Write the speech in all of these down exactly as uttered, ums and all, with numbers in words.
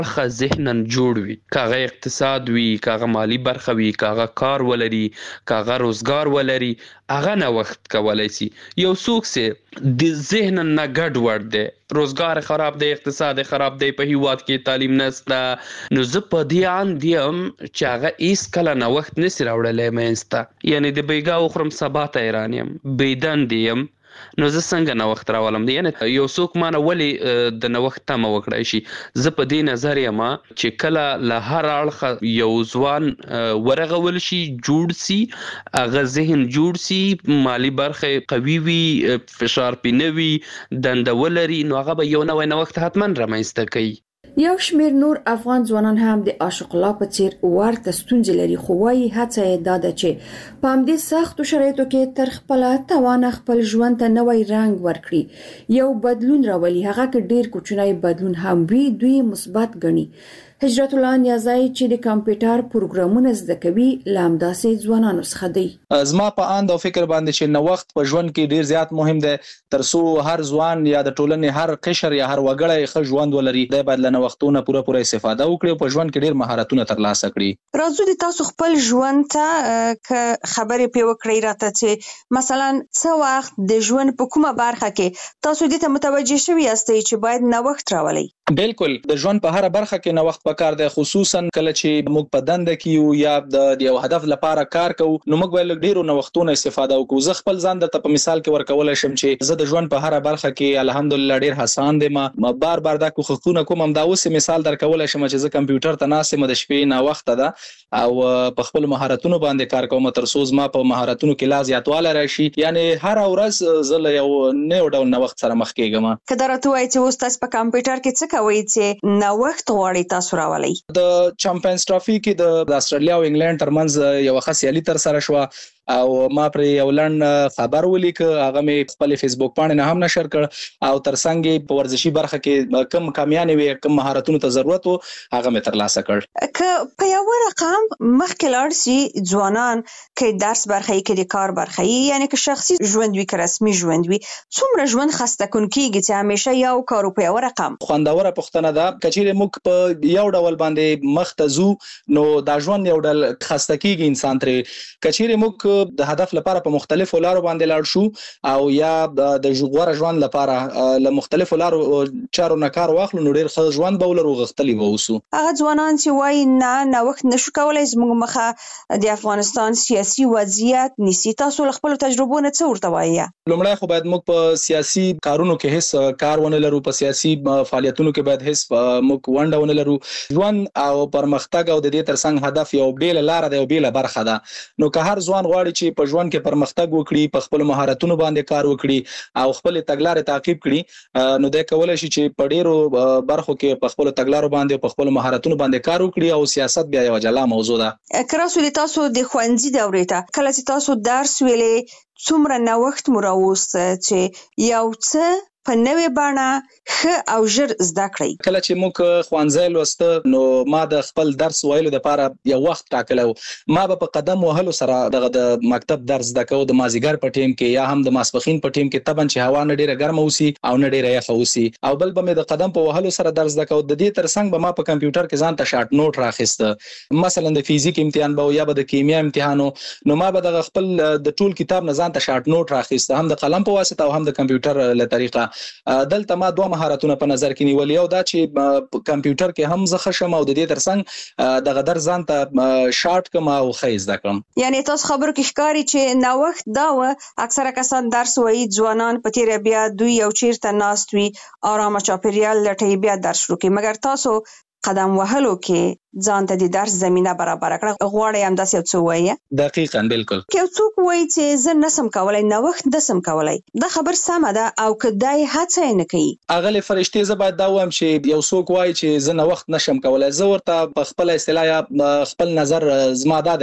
برخه ذهناً جوړ وي، کاغه اقتصاد وي، کاغه مالی برخه وي، کاغه کار ولري، کاغه روزګار ولري، هغه نوښت کولی سي. یو څوک چې د ذهناً نه ګډ وډ دی، روزګار خراب دی، اقتصاد خراب دی، په هیواد کې تعلیم نشته، نو زه په دې اند یم چې هغه هېڅکله نوښت نسي راوړلی منځته. یعنې د بیګا وخورم سبا ته حیران یم، بېدندې یم، نو زه څنګه نوښت راولم؟ یعنې یو څوک مانه ولې د نوښت تمه وکړی شي؟ زه په دې نظر یم چې کله له هر اړخه یو ځوان ورغول شي، جوړ سي، هغه ذهن جوړ سي، مالی برخه قوي وي، فشار پې نه وي، دنده ولري، نو هغه به یو نوی نوښت حتما رامنځته کوي. یو شمیر نور افغان ځوانان هم د عاشق الله په څیر ورته ستونزې لري، خو وايي هڅه یې دا ده چې په همدې سختو شرایطو کې تر خپله توانه خپل ژوند ته نوی رنګ ورکړي، یو بدلون راولي، هغه که ډیر کوچنی بدلون هم وي دوی مثبت ګڼي. هجرت الله نیازی چې د کمپیوټر پروګرامونه زده کوي له همداسې ځوانانو څخه دی. زما په اند او فکر باندې چې نوښت په ژوند کې ډیر زیات مهم دی، تر څو هر ځوان یا د ټولنې هر قشر یا هر وګړی ښه ژوند ولري، دی باید له نوښتونو پوره پوره استفاده وکړي او په ژوند کې ډیر مهارتونه ترلاسه کړي. راځو د تاسو خپل ژوند ته که خبرې پې وکړئ راته چې مثلا څه وخت د ژوند په کومه برخه کې تاسو دې ته متوجه شوي یاستئ چې باید نوښت راولئ؟ بالکل، د ژوند په هر برخه کې نوښت پکار دی، خصوصا کله چې موږ په دنده کې یو یا د یو هدف لپاره کار کوو، نو موږ باید ډیرو نوښتونو استفاده وکړو. زه خپل ځان درته په مثال کې ورکولای شم چې زه د ژوند په هر برخه کې الحمدلله ډیر حسان یم، ما بار بار دا کوښښونه کوم. هم دا اوس مثال درکولای شم چې زه کمپیوټر ته ناست یم، د شپې ناوخته ده او په خپل مهارتونو باندې کار کوم، تر څو زما په مهارتونو کې لا زیاتوالی راشي. یعنی هر ورځ زه له یو نوي ډول نوښت سره مخ کېږم. که دا راته ووایئ چې اوس تاسو په کمپیوټر کې څه کوئ چې نوښت غواړئ تاسو راولئ؟ د چمپیونز ټرافي کې د استرالیا او انګلند ترمنځ یو ښه سیالي تر سره شوه او ما پر یو لنډ خبر ولیک، هغه مې خپل فیسبوک باندې نه هم نشر کړ او ترڅنګ په ورزشي برخه کې کم کامیانې وي، کم مهارتونو ته ضرورت وو، هغه مې ترلاسه کړ. که په یو رقم مخکې لاړ شي ځوانان، که درس برخه یې، که د کار برخه یې، یعنی که شخصي ژوند وي که رسمي ژوند وي، څومره ژوند خسته کوونکیږي چې همیشه یو کار په یو رقم؟ خوندوره پوښتنه ده. که چیرې موږ په یو ډول باندې مخ ته ځو نو دا ژوند یو ډول خسته کیږي انسان ترې. که چیرې موږ د هدف لپاره په مختلفو لارو باندې لاړ شو او یا د غوره ژوند لپاره له مختلفو لارو چارو نه کار واخلو، نو ډیر ښه ژوند به ولرو، غښتلي به اوسو. هغه ځوانان چې وایي نه نوښت نشو کولی، زموږ مخه د افغانستان سیاسي وضعیت نیسي، تاسو له خپلو تجربو نه څه ورته وایي؟ لومړی خو باید موږ په سیاسي کارونو کې هیڅ کار ونه لرو، په سیاسي فعالیتونو کې باید هیڅ موږ ونډه ونه لرو. ژوند او پرمختګ او د دې ترڅنګ هدف یو بیله لاره ده، یو بیله برخه ده. نو که هر ځوان غواړي چې په ژوند کې پرمختګ وکړي، په خپل مهارتونو باندې کار وکړي او خپل تګلارې تعقیب کړي، نو دی کولی شي چې په ډیرو برخو کې په خپل تګلارو باندې په خپل مهارتونو باندې کار وکړي او سیاست بیا یو جلا موضوع ده. که راسو د تاسو د ښوونځي دورې ته کله چې تاسو درس ویلې، څومره نوښت مو راوسته چې یو څه په نوې بڼه ښه او ژر زده کړئ؟ کله چې موږ ښوونځی لوسته نو ما د خپل درس ویلو لپاره یو وخت ټاکلی و. ما به په قدم وهلو سره دغه د مکتب درس زده کوو، د مازدیګر په ټیم کې یا هم د ماسپښین په ټیم کې، طبعا چې هوا نه ډیره ګرمه اوسي او نه ډیره یخه اوسي، او بل به مې د قدم په وهلو سره درس زده کوو. د دې ترڅنګ به ما په کمپیوټر کې ځان ته شارټ نوټ راخیسته، مثلا د فزیک امتحان به یا به د کیمیا امتحان، نو ما به دغه خپل د ټول کتاب نه ځان ته شارټ نوټ راخیسته، هم د قلم په واسطه او هم د کمپیوټر له طریقه. دلته ما دوه مهارتونه په نظر کې نیولي، یو دا چې کمپیوټر کې هم زه ښه شم او د دې ترڅنګ دغه درس ځان ته شارټ کړم او ښه زده کړم. یعنې تاسو خبرو کې ښکاري چې نوښت دا و، اکثره کسان درس وایي، ځوانان په تیره بیا دوی یو چیرته ناست وي، آرامه چاپیریال لټوي، بیا درس شروع کوي، مګر تاسو قدم وهلو کې ځان ته د درس زمینه برابر کړه، غواړئ همداسې یو څه ووایئ؟ دقیقاً، بالکل. که یو څوک وایي چې زه نسم کولی، نوښت نسم کولی، دا خبر سمه ده، او که دی هڅه یې نه کوي؟ اغلې فرشتې زه باید دا ووایم چې یو څوک وایي چې زه نوښت نشم کولی، زه ورته په خپله اصطلاح یا خپل نظر زما دا دی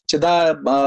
چې دا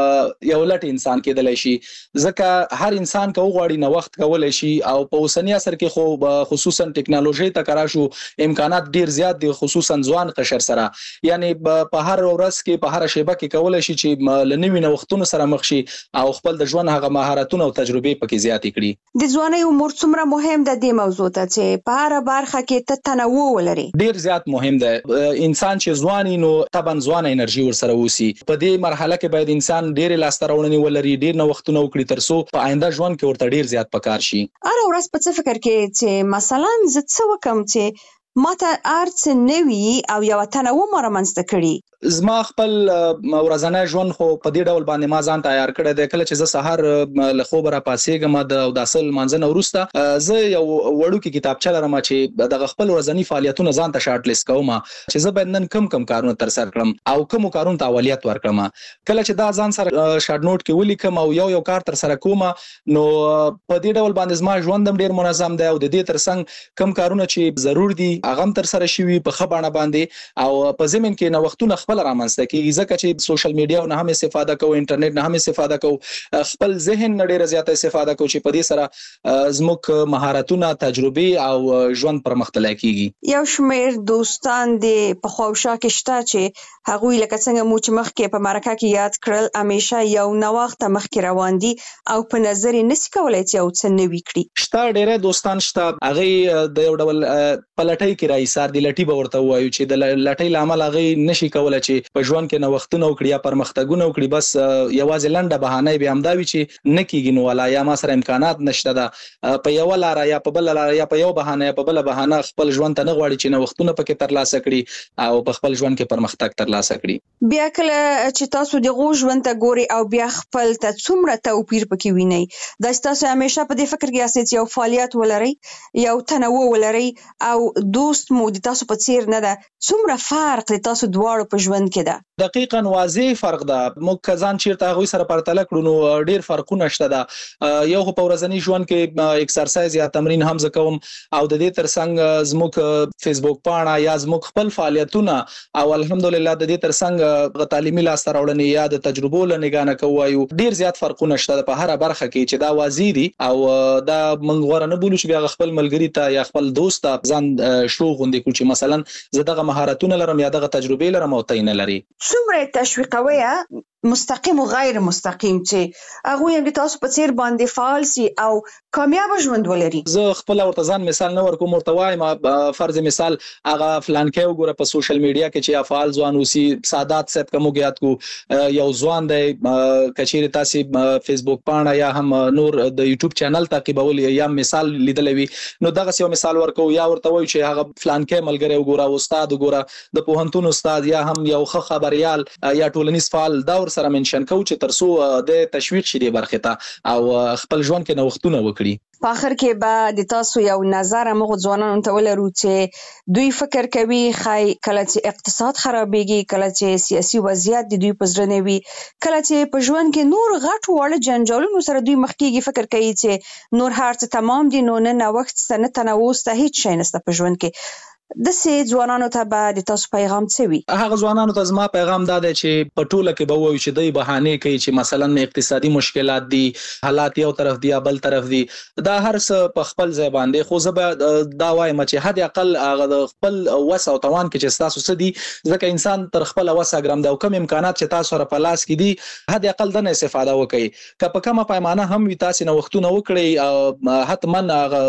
یو لټ انسان کېدلی شي، ځکه هر انسان که وغواړي نوښت کولی شي او په اوسني عصر کې خو خصوصا ټکنالوژي ته کار شو امکانات ډیر زیات دي، خصوصا ځوان قشر سره، یعنی په هر ورځ کې په هر شیبه کې کولی شي چې لنوي نوښتونو سره مخ شي او خپل د ژوند هغه مهارتونه او تجربې پکې زیاتې کړي. د ځوانۍ عمر څومره مهم ده دې موضوع ته چې په هر برخه کې ته تنوع ولري؟ ډیر زیات مهم ده. انسان چې ځواني نو طبعا ځوان انرژي ورسره وسی. په دې مرحله کې باید انسان ډیر لاسته راوړنې ولري، ډیر نوښتونه وکړي ترڅو په آینده ژوند کې ورته ډیر زیات پکار شي. هر ورځ په څه فکر کې چې مثلا زه څه وکم چې ماته ارڅ نوي او یو تنوع مرمنځته کړي؟ زما خپل ورځنی ژوند خو په دې ډول باندې ما ځان تیار کړی دی. کله چې زه سهار له خوبه راپاسېږم د اوداسه لمانځنه وروسته زه یو وړوکی کتابچه لرم چې دغه خپل ورځنی فعالیتونه ځان ته شارټ لیست کوم چې زه باید نن کم کم کارونه ترسره کړم او کوم کارونه ته اولویت ورکړم. کله چې دا ځان سره شارټ نوٹ کې ولیکم او یو یو کار ترسره کوم نو په دې ډول باندې زما ژوند هم ډیر منظم دی او د دې ترڅنګ کم کارونه چې ضرور دي هغه هم ترسره شوي په ښه بڼه باندې او په ضمن کې نوښتونه خپل رامنځته کیږي، ځکه چې سوشل میډیا نه هم استفاده کوو، انټرنیټ نه هم استفاده کوو، خپل ذهن نه ډیره زیاته استفاده کوو چې په دې سره زموږ مهارتونه، تجربې او ژوند پرمختللی کیږي. یو شمېر دوستان د په خواوشا کې شته چې هغوی لکه څنګه مو چې مخکې په مرکه کې یاد کړل همیشه یو نوښت مخکې روان دي او په نظر یې نشي کولی چې یو څه نوي کړي. شته ډیره دوستان شته هغه د یو ډول پلټۍ کې راایسار دي، لټي به ورته وایو چې د لټۍ لامل هغه نشي کولی چې په ژوند کې نوښتونه وکړي یا پرمختګونه وکړي، بس یوازې لنډه بهانه به همدا وي چې نه کیږي نو ولا یا ما سره امکانات نشته ده په یو لار یا په بل لار یا په یو بهانه یا په بل بهانه خپل ژوند ته نه غواړي چې نوښتونه پکې ترلاسه کړي او په خپل ژوند کې پرمختګ ترلاسه کړي. بیا کله چې تاسو د غو ژوند ته ګوري او بیا خپل ته څومره توپیر پکې ویني، دا تاسو همیشه په دې فکر کې یاست چې یو فعالیت ولري، یو تنوع ولري او دوست مو د تاسو په څیر نه ده، څومره فرق د تاسو دواړو په ژوند کې ده؟ دقیقاً واضح فرق ده. موږ ځان چیرته هغوی سره پرتله کړو نو ډیر فرقونه شته ده. یو خو په ورځني ژوند کې اکسرسایز یا تمرین هم زه کوم او د دې ترڅنګ زموږ فیسبوک پاڼه یا زموږ خپل فعالیتونه او الحمدلله د دې ترڅنګ تعلیمي لاسته راوړنې یا د تجربو له نگاه نه کوو ډیر زیات فرقونه شته په هر برخه کې چې دا واضح دي او دا موږ غوړه نه بولو چې بیا خپل ملګری ته یا خپل دوست ته ځان شو غوندې کو چې مثلا زه دغه مهارتونه لرم یا دغه تجربې لرم او ته نه لري. څومره تشویقوي مستقیم او غیر مستقیم چې هغه هم د تاسو په څیر باندې فعال سي او کامیاب ژوند ولري؟ زه خپل ورته ځان مثال نه ورکوم، ورته وایم فرض مثال هغه فلان کې وګوره په سوشل میډیا کې چې افعال ځوان اوسي سادات صاحب کوم یاد کو یو ځوان دی کچېره تاسو فیسبوک پاڼه یا هم نور د یوټیوب چینل تعقیبول یا مثال لیدلوي نو دغه یو مثال ورکو یا ورته وای چې هغه فلان کې ملګری وګوره استاد وګوره د پوهنتون استاد یا هم یو ښه خبريال یا ټولنیز فعال دا سره منشن کو چې ترسو د تشویق شې د برخه ته او خپل ژوند کې نوښتونه وکړي. په اخر کې به د تاسو یو نظر موږ ځوانانو ته ولرو چې دوی فکر کوي خای کله چې اقتصاد خرابېږي، کله چې سیاسي وضعیت د دوی په زړه نه وي، کله چې په ژوند کې نور غټ وړ جنجالونو سره دوی مخ کېږي، فکر کوي چې نور هر څه تمام دي نو نه نوښت ست نه تنوع ست هیڅ شي نشته په ژوند کې. د سې ځوانانو ته به د تاسو پیغام څه وي؟ هغه ځوانانو ته زما پیغام دا دی چې په ټوله کې به وایي چې دوی بهانه کوي چې مثلا اقتصادي مشکلات دي، حالات یو طرف دی یا بل طرف دی، دا هر څه په خپل ځای باندې خو زه به دا وایم چې حد اقل هغه د خپل وس او توان کې چې تاسو څه دي، ځکه انسان تر خپل وس ګرام دا کوم امکانات چې تاسو سره په لاس کې دي حد اقل د نه استفاده وکړي. که په کومه پیمانه هم وي تاسو نو وختونه وکړي حتما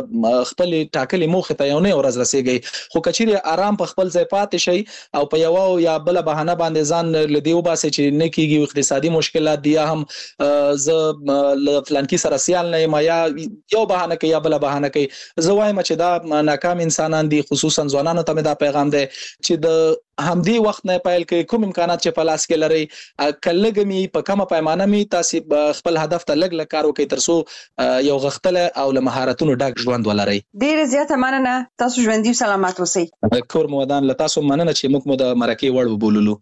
خپل ټاکلي موخه ته یو نه ورځ رسیږي، خو کچېره آرام په خپل ځای پاتې شي او په یو یا بل بهانه باندې ځان لدی وباسي چې نه کیږي اقتصادي مشکلات دي یا هم ز فلانکی سره سیال نه ما یا یو بهانه کوي یا بل بهانه کوي. زه وایم چې دا ناکام انسانان دي، خصوصا ځوانانو ته دا پیغام دی چې د همدې وخت نه پایل کې کوم امکانات چې په لاس کې لري کلهګمی په کومه پیمانه می تاسو خپل هدف ته لګ لګ کار وکړئ ترڅو یو غختله او له مهارتونو ډک ژوند ولرئ. ډیر زیاته مننه، تاسو ژوندۍ سلامات اوسئ. کور مودان له تاسو مننه چې موږ مو د مرکه وړ وبوللو.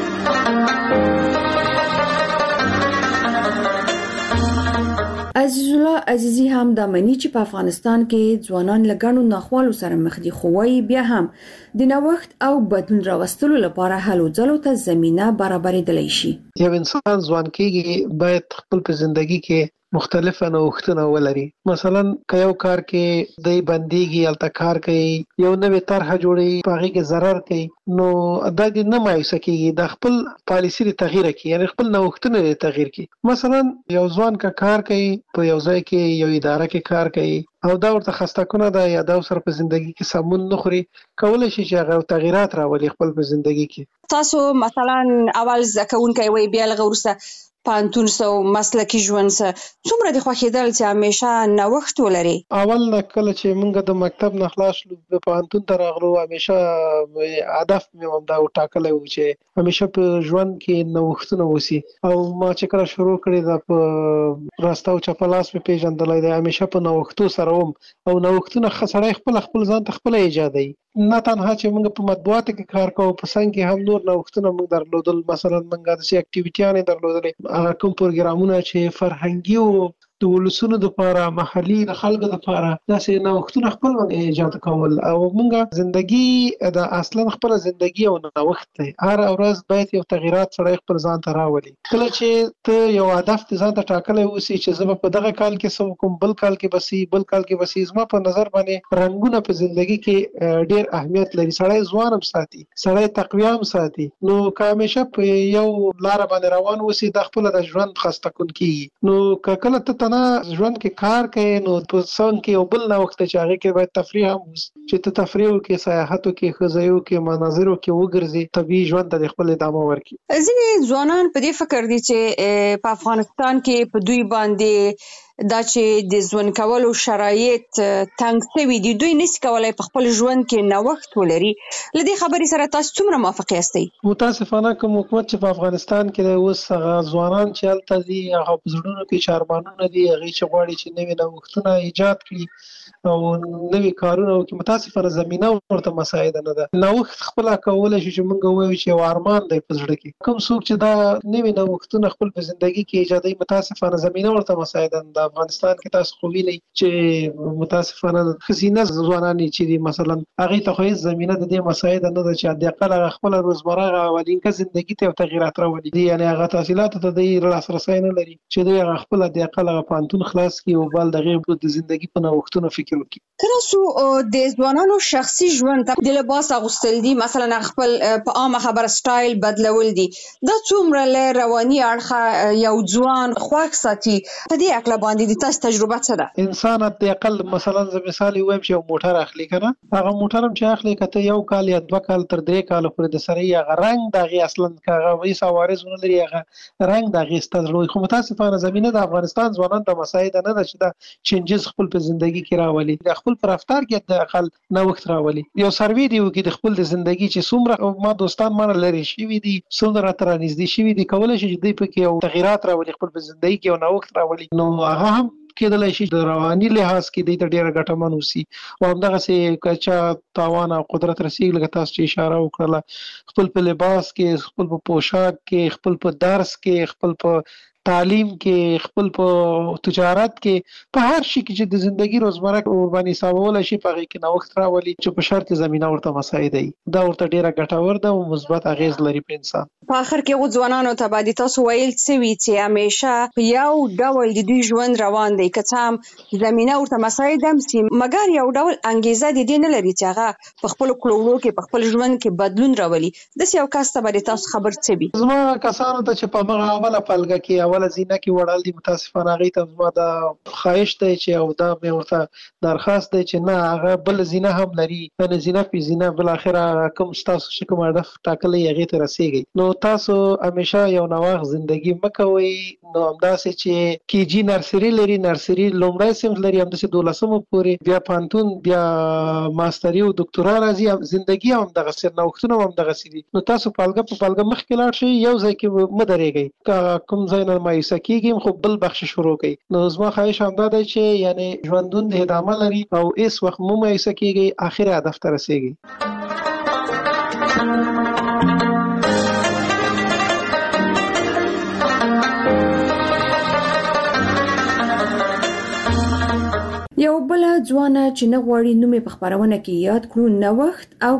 عزیز عزیز الله عزیزی هم د منی چې په افغانستان کې ځوانان لګانو ناخوالو سره مخ دي، خو وايي بیا هم د نوښت او بدلون راوستلو لپاره هلو ځلو ته زمينه برابرېدلی شي. یو انسان ځوان کېږي باید خپل په ژوندۍ کې مختلفه نوښتونه ولري. مثلا که یو کار کې دی بنديږي الته کار کوي، یو نوې طرحه جوړي په هغه کې ضرر کوي، نو دا د نه مایوسه کېږي، د خپل پالیسي لري تغییر کوي، یعنی خپل نوښتونه لري تغییر کوي. مثلا یو ځوان کا کار کوي په یو ځای کې یو اداره کې کار کوي او دا ورته خسته کنه ده یا دا سره په ژوندۍ کې سمون نه خوري، کولای شي چې هغه تغیرات راولي خپل په ژوندۍ کې. تاسو مثلا اول ځکهونکي وي بیا لغه ورسته پانتون سو مسلکی ژوند سره څومره د خوښیدل چې همیشه نوښت ولري؟ اول کله چې موږ د مکتب نه خلاص شو په پانتون ته راغلو، همیشه هدف مې هم دا وټاکلی و چې همیشه په ژوند کې نوښتونه وسی، او ما چې کله شروع کړې ده په راسته او چپلاس مې پیژندلی دی، همیشه په نوښتو سره وم او نوښتونه سړی خپل خپل ځان ته خپل ایجادوي. نه تنها چې موږ په مطبوعاتو کې کار کوو، په څنګ کې هم نور نوښتونه موږ درلودل. مثلا موږ داسې اکټیویټیانې درلودلې، هغه کوم پروګرامونه چې فرهنګي او د ولسونو لپاره، محلي د خلکو لپاره داسې نوښتونه خپل موږ ایجاد کول. او موږ ژوندۍ د اصلا خپل ژوندۍ او نوښت دی، هر ورځ باید یو تغیرات سره خپل ځان ته راولي. کله چې ته یو هدف ته ځان ته ټاکلی اوسې چې زه په دغه کال کې څه وکړم، بل کال کې بسي بل کال کې بسي، زما په نظر باندې رنګونه په ژوندۍ کې ډېر اهمیت لري. سړی ځوان هم ساتي، سړی تقویه هم ساتي. نو که همیشه په یو لار باندې روان اوسې دا خپل د ژوند خسته کن کیږي. نو که کله ته نه ژوند کې کار کوي، نو په څنګ کې یو بل نوښت چې هغه کې باید تفریح هم چې ته تفریح وکړې، سیاحت وکړې، ښځې وکړې، مناظرو کې وګرځې، طبیعي ژوند ته خپل ادامه ورکړي. ځینې ځوانان په دې فکر دي چې په افغانستان کې په دوی باندې دا چې د ژوند کولو شرایط تنګ شوي دي، دوی نشي کولای په خپل ژوند کې نوښت ولري. له دې خبرې سره تاسو څومره موافق یاستئ؟ متاسفانه کوم حکومت چې په افغانستان کې دی اوس هغه ځوانان چې هلته دي هغه په زړونو کې چې ارمانونه دي، هغوی چې غواړي چې نوي نوښتونه ایجاد کړي او نوي کارونه وکړي، متاسفانه زمینه ورته مساعده نه ده. نوښت خپله کولی شي چې موږ ووایو چې یو ارمان دی په زړه کې. کوم څوک چې دا نوي نوښتونه خپل په زندګي کې ایجادوي، متاسفانه زمینه ورته مساعده نه ده. افغانستان کې تاسو خو وینئ چې متاسفانه ښځینه ځوانان چې دي مثلا هغوی ته خو هېڅ زمینه د دې مساعده نه ده چې حداقل هغه خپله روزمره هغه اولینکه زندګي ته یو تغیرات راولي، یعنې هغه تحصیلاتو ته دوی لاسرسی نه لري چې دوی هغه خپله حداقل هغه پوهنتون خلاص کړي او بل د هغې د زندګي په نوښتونو فکر وکړي. تاسو د ځوانانو شخصي ژوند ته د لباس اغوستل دي، مثلا خپل په عامه خبره سټایل بدلول دي، دا څومره له رواني اړخه یو ځوان خوښ ساتي؟ په دې اړه باندې د تاسو تجربه څه ده؟ انسان حداقل مثلا زه مثال وایم چې یو موټر اخلي که نه، هغه موټر هم چې اخلي که ته یو کال یا دوه کال تر درې کاله پورې د سره یې هغه رنګ د هغې اصلا که هغه هېڅ عوارض ونه لري، هغه رنګ د هغې ستا زړه وي. خو متاسفانه زمینه د افغانستان ځوانانو ته مساعده نه ده چې دا چینجز خپل په زندګي کې راولي، د خپل په رفتار کې د اقل نوښت راولي. یو سروې دی وکړي د خپل د زندګي چې څومره ما دوستان مانه لرې شوي دي، څومره راته رانږدې شوي دي، کولی شي چې دوی پکې یو تغیرات راولي، خپل په زندګي کې یو نوښت راولي. نو هغه هم کېدلی شي د رواني لحاظ کې دوی ته ډېره ګټمن اوسي. او همدغسې که چا تاوان او قدرت رسېږي، لکه تاسو چې اشاره وکړله، خپل په لباس کې، خپل په پوشاک کې، خپل په درس کې، خپل په تعلیم کې، خپل په تجارت کې، په هر شي کې چې د زندګي روزمره ورباندې حسابولی شي، په هغې کې نوښت راولي چې په شرط زمینه ورته مساعده وي. دا ورته ډېره ګټور ده او مثبت اغېز لري په انسان. په آخر کې هغو ځوانانو ته باندې تاسو ویل څه وي چې همیشه په یو ډول د دوی ژوند روان دی، که څه هم زمینه ورته مساعده هم سي، مګر یو ډول انګیزه د دې نه لري چې هغه په خپلو کړو کې په خپل ژوند کې بدلون راولي. داسې یو کس ته باندې تاسو خبر څه وي؟ زما کسانو ته چې په همغه اوله پلګه کې اوله زینه کې وړل دي، متاسفانه هغوی ته زما دا خواهش دی چې او دا مې ورته درخواست دی چې نه، هغه بل زینه هم لري، یعنې زینه پې زینه بالاخره کوم ستاسو چې کوم هدف ټاکلی هغې ته رسېږئ. نو تاسو همیشه یو نوښت زندګي مه کوئ. نو همداسې چې کې جي نرسري لري، نرسري لومړی صنف لري، همداسې دولسمو پورې، بیا پوهنتون، بیا ماستري او دکتورا راځي، زندګي هم همدغسې، نوښتونه هم همدغسې دي. نو تاسو پالګه په پالګه مخکې لاړ شئ، یو ځای کې مه درېږئ، که کوم ځای نه مایوسه کېږي خو بل بخش شروع کوي. نو زما خواهش همدا دی چې یعنې ژوندون د ادامه لري او هېڅ وخت مه مایوسه کېږئ، آخر هدف ته رسېږئ. بل ځوانه چې نه غواړي نوم په خبرونه کې یاد کړو نوښت او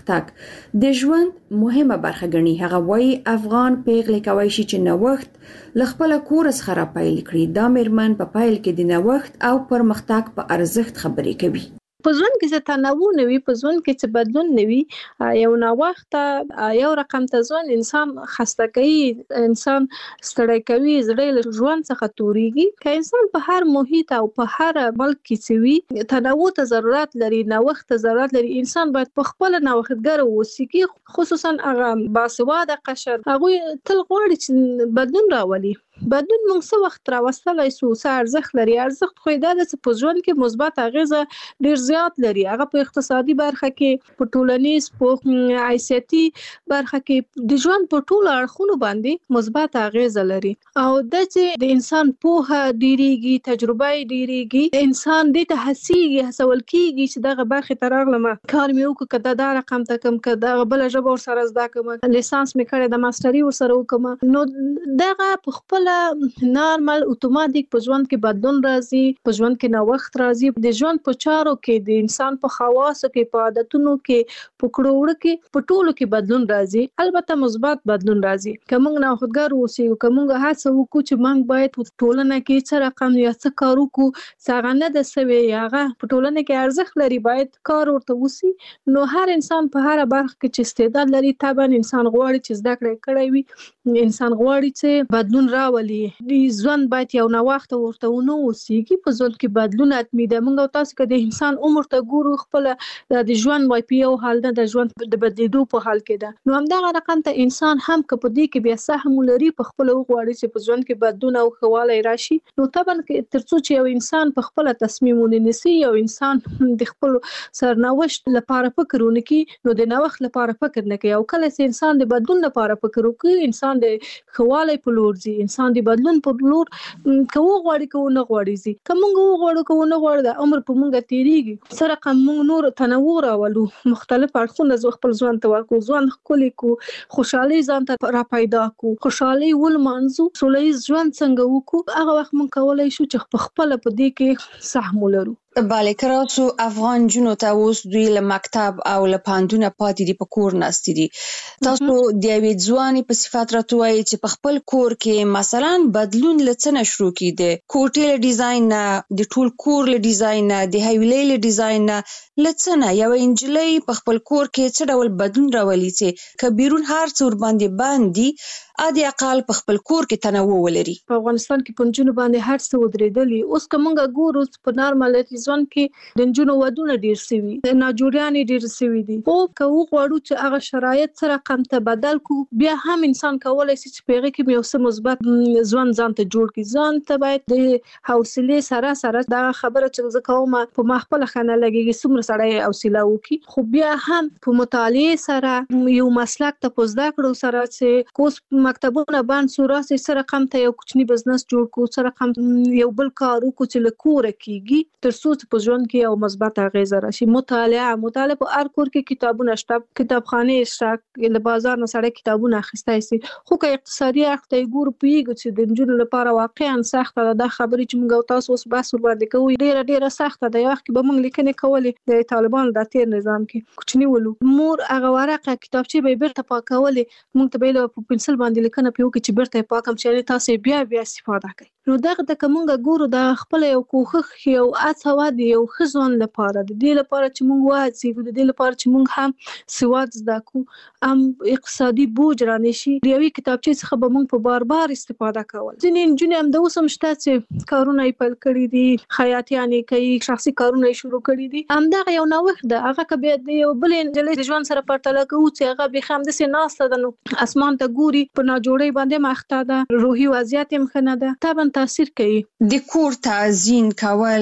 پرمختګ د ژوند مهمه برخه ګڼي. هغه وایي افغان پیغلې کوي چې نوښت لخپل کور څخه پیل کړي. دا میرمن په پیل کې د نوښت او پرمختګ په ارزښت خبرې کوي. په ژوند کې چې تنوع نه وي، په ژوند کې چې بدلون نه وي، یو ناوخته یو رقم ته ژوند انسان خسته کوي، انسان ستړی کوي، زړه له ژوند څخه توريږي. که انسان په هر محیط او په هر ملک کې چې وي تنوع ته ضرورت لري، نوښت ته ضرورت لري. انسان باید په خپل نوښتګر اوسي، خصوصا هغه باسواده قشر. هغه تل غواړي چې بدلون راولي. بدلون موږ څه وخت راوستلای سو، څه ارزښت لري. ارزښت خو دا د په ژوند کې مثبت اغیزه ډیر زیات لري. هغه په اقتصادي برخه کې، په ټولنیز، په عیسیتي برخه کې، د ژوند په ټولو اړخونو باندې مثبت اغیزه لري. او د چې د انسان پوهه ډیریږي، تجربه ډیریږي، انسان دې ته هڅيږي، هڅول کیږي چې دغه برخه ترغلمه کار مې وکړ، کدا دا رقم ته کم، کدا بل ژبه ور سره زده کوم، لیسانس مې کړی، د ماستري ور سره وکم. نو دغه په خپل نارمل اتوماتیک په ژوند کې بدلون راځي، په ژوند کې نوښت راځي. د ژوند په چارو کې، د انسان په خواصو کې، په عادتونو کې، په کړوړو کې، په ټولو کې بدلون راځي. البته مثبت بدلون راځي. که موږ نوښتګر اوسو، که موږ هڅه وکړو چې موږ باید په ټولنه کې څه رقم یا څه کار وکړو، څنګه نه د سوي هغه په ټولنه کې ارزښت لري، باید کار ورته وسی. نو هر انسان په هر برخه کې چې استعداد لري، طبعا انسان غواړي چې زده کړې کړی وي، انسان غواړي چې بدلون راولي. د ژوند باید یو نوښت ورته ونه اوسېږي. په ژوند کې بدلون اتمی ده. موږ او تاسو که د انسان عمر ته ګورو، خپل د ژوند وای په یو حال نه، د ژوند د بدلیدو په حال کې ده. نو همدغه رقم ته انسان هم که په دې کې بیا سهم لري، په خپل وغواړي چې په ژوند کې بدلون او ښه والی راشي. نو طبعا ترڅو چې یو انسان په خپل تصمیم ونیسي، یو انسان د خپل سرنوشت لپاره فکر ونکړي، نو د نوښت لپاره فکر نه کوي. او کله چې انسان د بدلون لپاره فکر وکړي، انسان د ښه والی په لور ځي، انسان د بدلون په لور که وغواړي که ونه غواړي ځي. که موږ وغواړو که ونه غواړو، د عمر په موږ تیریږي. سره کوم موږ نور تنوع راولو، مختلف اړخونه خپل ژوند ته ورکو، ژوند ښکلی کو، خوشحالي ځان ته را پیدا کو، خوشحالي ولمانځو، سوله ییز ژوند څنګه وکړو، هغه وخت موږ کولی شو چې په خپل په دې کې سهم ولرو. بله کراسو افغان جنو ته اوس دوی له مکتب او له پوهنتونه پاتې دي، په کور ناستې دي. تاسو د یوې ځوانې په صفت راته وایئ چې په خپل کور کې مثلا بدلون له څه نه شروع کیده؟ کوټې له ډیزاین نه، د ټول کور له ډیزاین نه، د حویلۍ له ډیزاین نه، له څه نه یوه نجلۍ په خپل کور کې څه ډول بدلون راولي چې که بیرون هر څه ورباندې بند دي، ادي اقل په خپل کور کې تنوع ولري. په افغانستان کې په نجونو باندې هر څه ودرېدلي. اوس که موږ ګورو په نارمل ژوند کې د نجونو ودونه ډېر سوي، ناجوړیانې ډېر سوي دي. خو که وغواړو چې هغه شرایط څه رقم ته بدل کړو، بیا هم انسان کولی شي چې په هغې کې یو څه مثبت ژوند ځان ته جوړ کړي. ځان ته باید د حوصلې سره سره دغه خبره چې زه کوم په ما خپله ښه نه لګېږي، څومره سړی حوصله وکړي، خو بیا هم په مطالعې سره، یو مسلک ته په زده کړو سره، چې اوس مکتبونه بند سو، راسې څه رقم ته یو کوچني بزنس جوړ کړو، څه رقم یو بل کار وکړو چې له کوره کېږي، تر څو چې په ژوند کې یو مثبت اغیزه راشي. مطالعه مطالعه په هر کور کې کتابونه شته، کتابخانې شته، له بازار نه سړی کتابونه اخیستی شي. خو که اقتصادي اړخ ته یې ګورو، پوهېږو چې د نجونو لپاره واقعا سخته ده. دا خبرې چې موږ او تاسو اوس بحث ورباندې کوو ډېره ډېره سخته ده. یو وخت کې به موږ لیکنې کولې د طالبانو د تېر نظام کې، کوچني ولو، مور هغه ورقه کتابچې به یې بیرته پاکولې، موږ ته به یې په پنسل باندې لیکنه پرې وکړي چې بیرته یې پاکم، چې تاسو بیا بیا استفاده کوئ. نو دغه ته که موږ ګورو، د خپل یو کوښښ، یو هڅه وه د یو ښه ژوند لپاره، د دې لپاره چې موږ وهڅېږو، د دې لپاره چې موږ هم سواد زده کړو، هم اقتصادي بوج را نه شي. د یوې کتابچې څخه به موږ په بار بار استفاده کول. ځینې نجونې همدا اوس هم شته چې کارونه یې پیل کړي دي، خیاطیانې کوي، شخصي کارونه یې شروع کړي دي. همدغه یو نوښت ده. هغه که بیا د یو بلې نجلۍ د ژوند سره پرتله کوو چې هغه بیخي همداسې ناسته ده، نو اسمان ته ګوري، په ناجوړۍ باندې مخته ده، روحي وضعیت یې هم ښه نه ده، طبعا تاثیر کوي. د کور تعزین کول،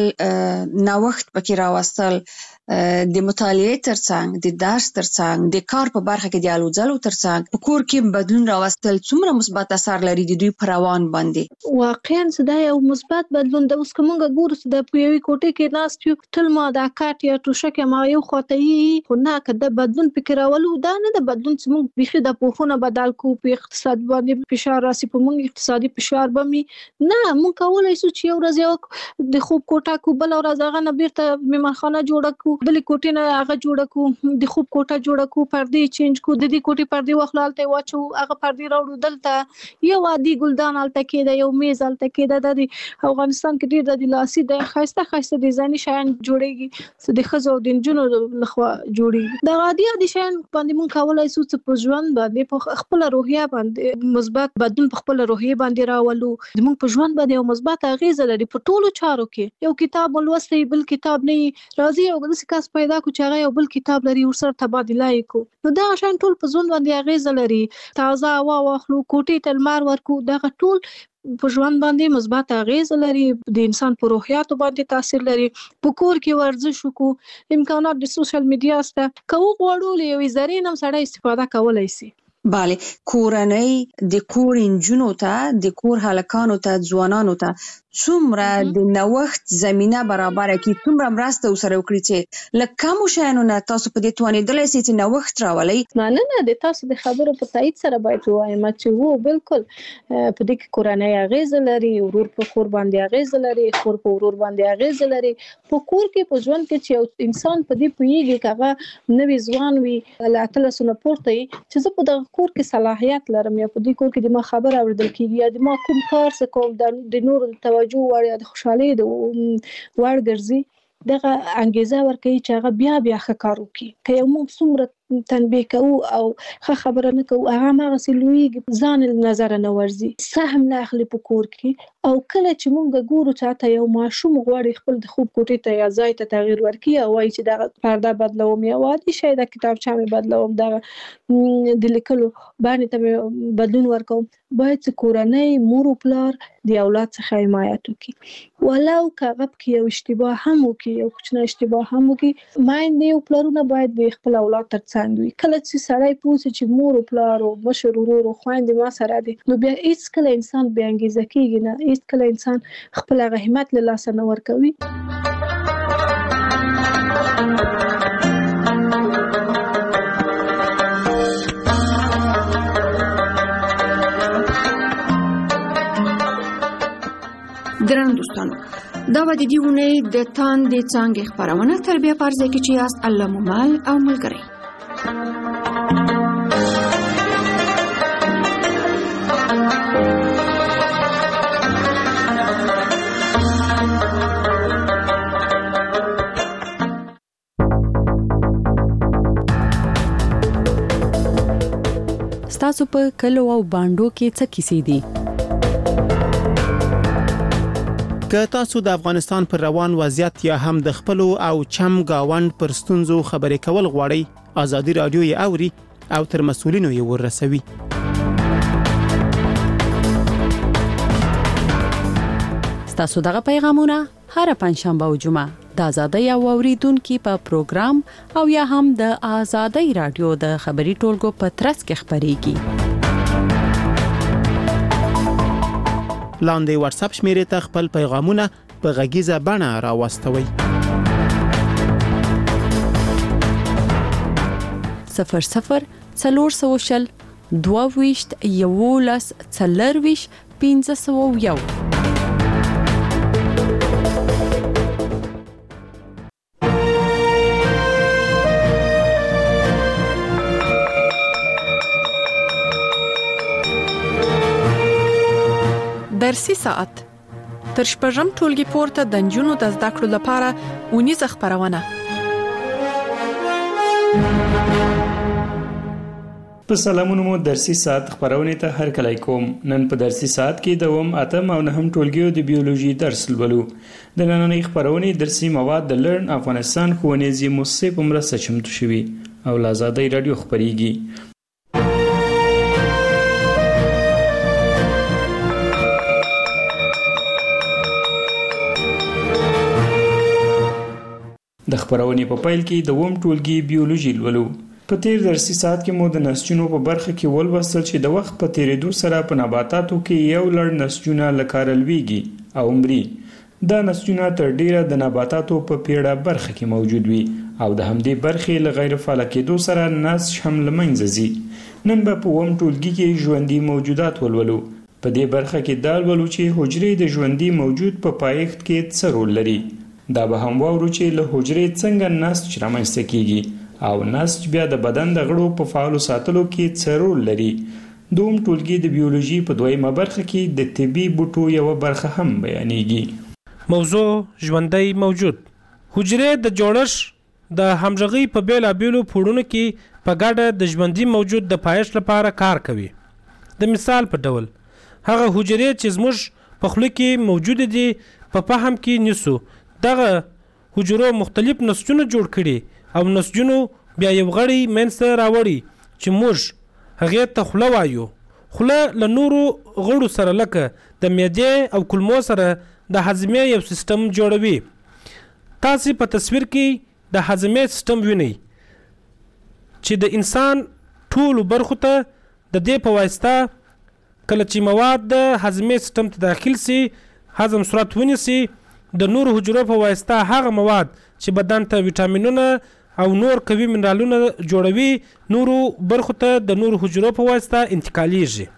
نوښت پکې راوستل، د مطالعې ترڅنګ، د درس ترڅنګ، د کار په برخه کې د الو ځلو ترڅنګ په کور کې بدلون راوستل څومره مثبت اثر لري د دوی په روان باندې؟ واقعا چې دا یو مثبت بدلون ده. اوس که موږ ګورو چې د په یوې کوټې کې ناست یو، تل ما دا کاټ یا توشک یا ما یو خواته یي، خو نه که د بدلون فکر راولو، دا نه د بدلون چې موږ بیخي د پوښونه بدل کوو، په اقتصاد باندې فشار راسي، په موږ اقتصادي فشار به مي نه، موږ کولای شو چې یو ورځ یو د خوب کوټه کو، بل ورځ هغه نه بیرته میمانخانه جوړه کو، بل کوټې نه هغه جوړه کو، د خوب کوټه جوړه کو، پردې چینج کو، د دې کوټې پردې واخلالته واچو، هغه پردې راوړو دلته یو عادي ګلدان الته کېده، یو میز الته کېده. د افغانستان کې ډیر د لاسي د خاصه خاصه ډیزایني شیان جوړيږي، څه د خزو د جنونو لخوا جوړيږي. د عادي عادي شیان باندې موږ کولای شو چې په ژوند باندې په خپل روحیه باندې مثبت بدلون په خپل روحیه باندې راولو. د موږ په ژوند باندې یو مثبت اغیزه لري په ټولو چارو کې. یو کتاب ولوستي بل کتاب نه راځي، او د کس پیدا کو چې هغه یو بل کتاب لري ورسره تبادله کو، نو دا شان ټول په ژوند باندې اغیزه لري. تازه هوا واخلو، کوټې ته لمر ورکو، دا ټول په ژوند باندې مثبت اغیز لري، د انسان په روحیاتو باندې تاثیر لري. په کور کې ورزش وکړو، امکانات د سوشل میډیا سره کوو، غواړو له یوې ذرې نه سړی استفاده کولای شي. بله، کورنۍ د کور انجونو ته، د کور هلکانو ته، ځوانانو ته څومره د نوښت زمينه برابر کړي، څومره مرسته وسره وکړي چې لکه کوم شیانو نه تاسو په دې توانیدلی سئ چې نوښت راولئ. مننه د تاسو د خبرو په تایید سره باید ووایم چې وو بالکل په دې کې کورنۍ اغیزه لري، ورور په خور باندې اغیزه لري، خور په ورور باندې اغیزه لري. په کور کې په ژوند کې چې یو انسان په دې پوهیږي چې هغه نوی ځوان وي له اتلسو نه پورته وي چې زه په دغه کور کې صلاحیت لرم، یا په دې کور کې د ما خبره اوریدل کیږي، یا د ما کوم کار څه کوم د نور د توجه وړ یا د خوشحالۍ د وړ ګرځي، دغه انګیزه ورکوي چې هغه بیا بیا ښه کار وکړي. که یو موږ څومره تنبیه کوو او ښه خبره نه کوو، هغه هماغسې لویږي، ځان له نظره نه ورځي، سهم نه اخلي په کور کې. او کله چې موږ ګورو چې حتی یو ماشوم غواړي خپل د خوب کوټې ته یا ځای ته تغییر ورکړي او وایي چې دغه پرده بدلوم یا عادي شی د کتابچه مې بدلوم، دغه د لیکلو باندې ته مې بدلون ورکوم، باید چې کورنۍ مور او پلار د اولاد څخه حمایت وکړي، ولو که هغه پکې یو اشتباه هم وکړي، یو کوچنی اشتباه هم وکړي. میندې او پلارونه باید د خپل اولاد تر څنګ وي. کله چې سړی پوه شي چې مور او پلار او مشر ورور او خویندې ما سره دي، نو بیا هیڅ کله انسان بې انګیزه کېږي نه، هیڅ کله انسان خپل هغه همت له لاسه نه ورکوي. درنو دوستانو، دا به د دې اونۍ د تاندې څانګې خپرونه تربیه په ارزه کې چې یاست الله مومل او ملګری. ستاسو په کلو او باندو کې څه کیسې دي؟ که تاسو د افغانستان پر روان وضعیت یا هم د خپل او چم گاوند پر ستونزو خبرې کول غواړئ، ازادي رادیو یې اوري او تر مسؤلینو یې ورسوي. ستاسو دغه پیغامونه هر پنځشنبه او جمعه د ازادي او اوریدونکو په پروګرام او یا هم د ازادي رادیو د خبري ټولګو په ترڅ کې خبريږي. لاندې واتس اپ شمیرې ته خپل پیغامونه په غږیزه بڼه راوستوئ. صفر صفر څلور سوه شل دوه ویشت یولس څلرویشت پنځه سوه یو. درسي ساعت تر شپږم ټولګي پورته د نجونو د زده کړو لپاره اونیزه خبرونه. په سلامونو مو درسي ساعت خبرونه ته هر کله کوم. نن په درسي ساعت کې دوم اتم او نهم ټولګیو د بیولوژي درس لولو. د نننۍ خبرونه درسي مواد د لرن افغانستان ښوونیزي مؤسسې په مرسته چمتو شوي او له ازادۍ رادیو خبريږي. د خبرونې په پیل کې د ووم ټولګي بیولوژي لولو. په تیر درسي ساعت کې مو د نسجونو په برخه کې ولوستل چې د وخت په تیریدو سره په نباتاتو کې یو لړ نسجونه لکاره لویږي او مري. دا نسجونه تر ډیره د نباتاتو په پیړه برخه کې موجود وي او د همدې برخې له غیر فعال کېدو سره نسج هم له منځه ځي. نن به په ووم ټولګي کې ژوندي موجودات ولولو. په دې برخه کې دا ولولو چې حجرې د ژوندي موجود په پایښت کې څه رول لري. دا به هم واورو چې له حجرې څنګه نسج رامنځته کیږي او نسج بیا د بدن د غړو په فعالو ساتلو کې څه رول لري. دوم ټولګي د بیولوژي په دویمه برخه کې د طبي بوټو یو برخه هم بیانېږي. موضوع ژوندی موجود. حجرې د جوړښت د همغږي په بیلابیلو پوړونو کې په ګډه د ژوندي موجود د پایښت لپاره کار کوي. د مثال په ډول هغه حجرې چې زموږ په خوله کې موجود دي په فهم کې نیسو دغه حجرو مختلف نسجونه جوړ کړي او نسجونو بیا یو غړی منځته راوړي چې موږ هغه ته خوله وایو. خوله له نورو غړو سره لکه د معدې او کولمو سره د هضمې یو سیستم جوړوي. تاسو په تصویر کې د هضمې سیستم وینئ چې د انسان ټول برخو ته د دې په واسطه کله چې مواد د هضمې سیستم ته داخل سي هضم صورت ونیسي د نور حجرو په واسطه هغه مواد چې بدن ته ویټامینونه او نور قوي منرالونه جوړوي نورو برخو ته د نور حجرو په واسطه انتقالیږي.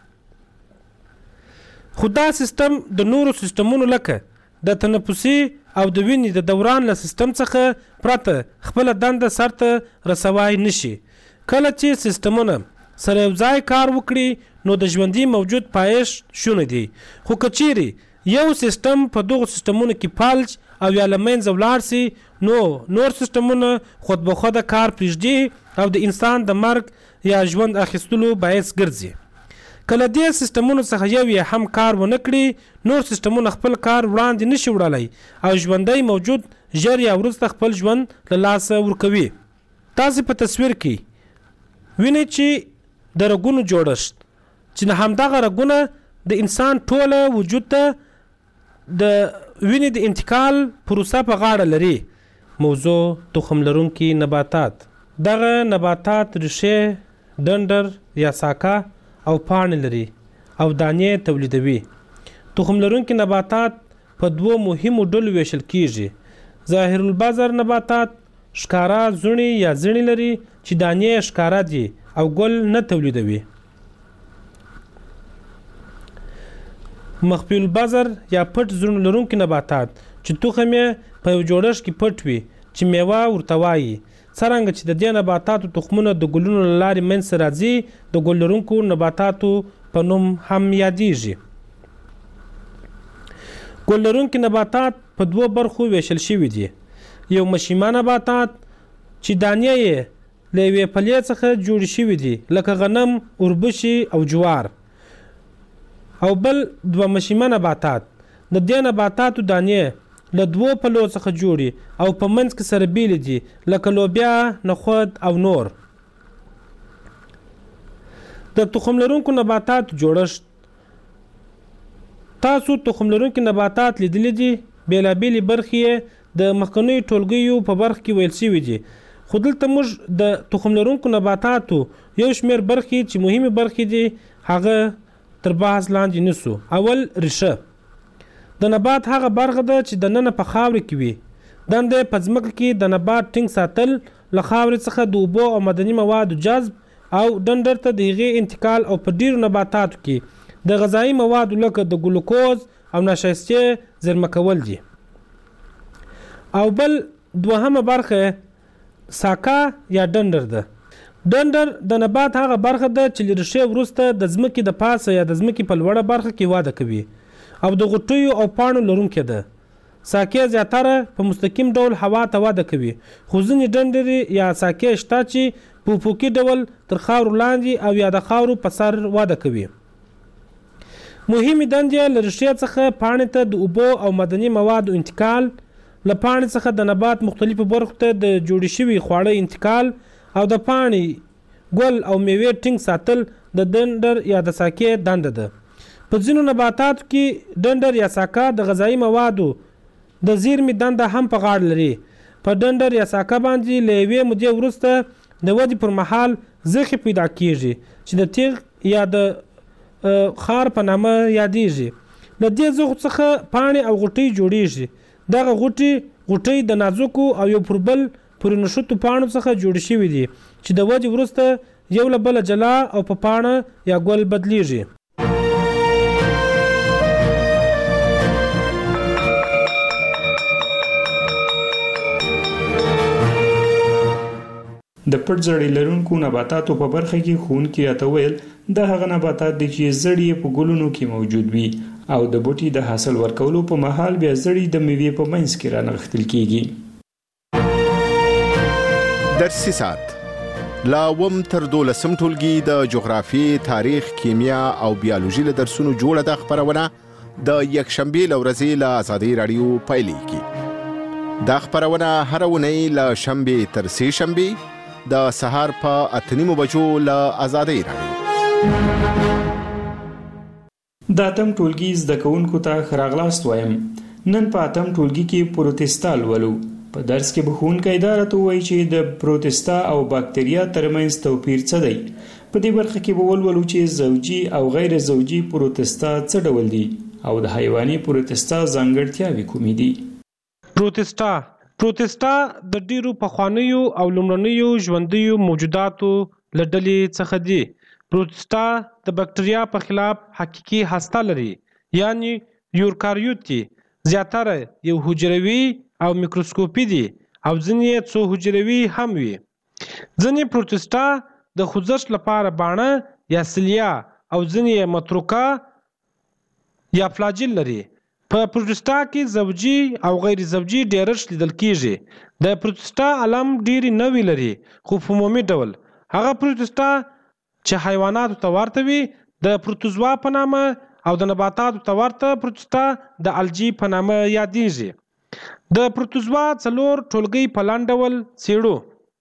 خو دا سیستم د نورو سیستمونو لکه د تنفسي او د وینې د دوران له سیستم څخه پرته خپل دنده سرته رسوای نشي. کله چې سیستمونه سره یو ځای کار وکړي نو د ژوندي موجود پایښت شونه دي. خو کچيري یو سیستم په دغه سیستمونو کې فلج او یا لمنځه ولاړ سي نو نور سیستمونه خود به خود کار پرېږدي او د انسان د مرګ یا ژوند اخیستلو باعث ګرځي. کله دې سیستمونو څخه یو یې هم کار ونه کړي نور سیستمونه خپل کار وړاندې نشي وړلای او ژوندی موجود ژر یا وروسته خپل ژوند له لاسه ورکوي. تاسو په تصویر کې وینئ چې د رګونو جوړښت چې همدغه رګونه د انسان ټوله وجود ته د وینې د انتقال پروسه په غاړه لري. موضوع تخم لرونکي نباتات. دغه نباتات ریښې ډنډر یا ساکه او پاڼې لري او دانې تولیدوي. تخم لرونکي نباتات په دوو مهمو ډلو ویشل کیږي. ظاهر البذر نباتات ښکارا زړې یا زړې لري چې دانې ښکارا دي او ګل نه تولیدوي. مخفي البذر یا پټ زړونه لرونکي نباتات چې تخم یې په یو جوړښت کې پټ وي چې میوه ورته وایي. څرنګه چې د دې نباتاتو تخمونه د ګلونو له لارې منځته راځي د ګل لرونکو نباتاتو په نوم هم یادیږي. ګل لرونکي نباتات په دوو برخو ویشل شوي دي. یو مشیمه نباتات چې دانې یې له یوې پلې څخه جوړې شوي دي لکه غنم، اوربشې او جوار. او بل دوه مشیمه نباتات د دې نباتاتو دانې له دوو پلو څخه جوړي او په منځ کې سره بیل دي لکه لوبیا، نخود او نور. د تخم لرونکو نباتات جوړښت. تاسو تخم لرونکي نباتات لیدلي دي. بیلابیلې برخې د مخکنیو ټولګیو په برخه کې ویل شوي دي. خو دلته موږ د تخم لرونکو نباتاتو یو شمېر برخې چې مهمې برخې دي هغه تر بحث لاندې نیسو. اول ریښه. د نبات هغه برخه ده چې د ننه په خاورې کې وي. دنده په ځمکه کې د نبات ټینګ ساتل، له خاورې څخه د اوبو او معدني موادو جذب او ډنډر ته د هغې انتقال او په ډیرو نباتاتو کې د غذایي موادو لکه د ګلوکوز او نشایستې زیرمه کول دي. او بل دوهمه برخه ساکه یا ډنډر ده. ډنډر د نبات هغه برخه ده چې له ریښې وروسته د ځمکې د پاسه یا د ځمکې په لوړه برخه کې وده کوي او د غوټیو او پاڼو لرونکې ده. ساکې زیاتره په مستقیم ډول هوا ته وده کوي خو ځینې ډنډرې یا ساکې شته چې په افقي ډول تر خاورو لاندې او یا د خاورو په سر وده کوي. مهمې دندې له ریښې څخه پاڼې ته د اوبو او معدني موادو انتقال، له پاڼې څخه د نبات مختلفو برخو ته د جوړې شوي خواړه انتقال او د پاڼې ګل او میوې ټینګ ساتل د ډنډر یا د ساکې دنده ده. په ځینو نباتاتو کې ډنډر یا ساکه د غذایي موادو د زیرمې دنده هم په غاړه لري. په ډنډر یا ساکه باندې له یوې مودې وروسته د ودې پر مهال زخې پیدا کیږي چې د تیغ یا د خار په نامه یادیږي. له دې زخو څخه پاڼې او غوټۍ جوړیږي. دغه غوټۍ غوټۍ د نازکو او یو پر بل پورې نښتو پاڼو څخه جوړې شوي دي چې د ودې وروسته یو له بله جلا او په پاڼه یا ګل بدلیږي. د پټ زړې لرونکو نباتاتو په برخه کې ښوونکي راته ویل د هغه نباتات دي چې زړې په ګلونو کې موجود وي او د بوټي د حاصل ورکولو په مهال بیا زړې د میوې په منځ کې رانغښتل کیږي. درسي ساعت لا وم تر دولسم ټولګي د جغرافیې، تاریخ، کیمیا او بیولوژي له درسونو جوړه د خبرونه د یکشنبې له ورځې له آزادۍ راډیو پیلېږي. دا خبرونه هره اونۍ له شنبې تر سې شنبې د سهار په اته نیمو بجو له آزادۍ راډیو. د اتم ټولګي زده کوونکو ته ښه راغلاست وایم. نن په اتم ټولګي کې پروتستا لولو. په درس کې به ښوونکی دا راته ووایي چې د پروتستا او باکتریا ترمنځ توپیر څه دی. په دې برخه کې به ولولو چې زوجي او غیر زوجي پروتستا څه ډول دي او د حیواني پروتستا ځانګړتیاوې کومې دي. پروتستا پروتستا د ډیرو پخوانیو او لومړنیو ژوندیو موجوداتو له ډلې څخه دي. پروتستا د بکټریا په خلاف حقیقي هسته لري، یعنی یوکاریوت دي. زیاتره یو حجروي او میکروسکوپي دي او ځینې څو حجروي هم وي. ځینې پروتستا د خوځښت لپاره باڼه یا سیلیا او ځینې متروکه یا فلاجیل لري. په پروتستا کې زوجي او غیر زوجي ډیرښت لیدل کیږي. د پروتستا علم ډیرې نوې لري، خو په عمومي ډول هغه پروتستا چې حیواناتو ته ورته وي د پروتوزوا په نامه او د نباتاتو ته ورته پروتستا د الجی په نامه یادیږي. د پروتوزوا څلور ټولګي په لاندې ډول څېړو.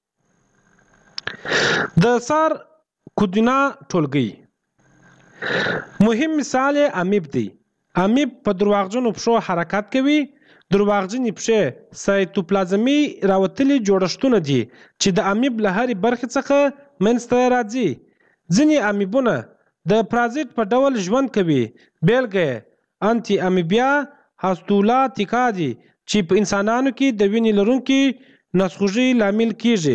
د سار کودینا ټولګي مهم مثال امیب دی. امیب په درواغجنو پښو حرکت کوي. درواغجنې پښې سایتوپلازمي راوتلي جوړښتونه دي چې د امیب له هرې برخې څخه منځته راځي. ځینې امیبونه د پرازیت په ډول ژوند کوي. بیلګه یې انټي امیبیا هاستولا تیکا دي چې په انسانانو کې د وینې لرونکي نسخوږي لامل کیږي.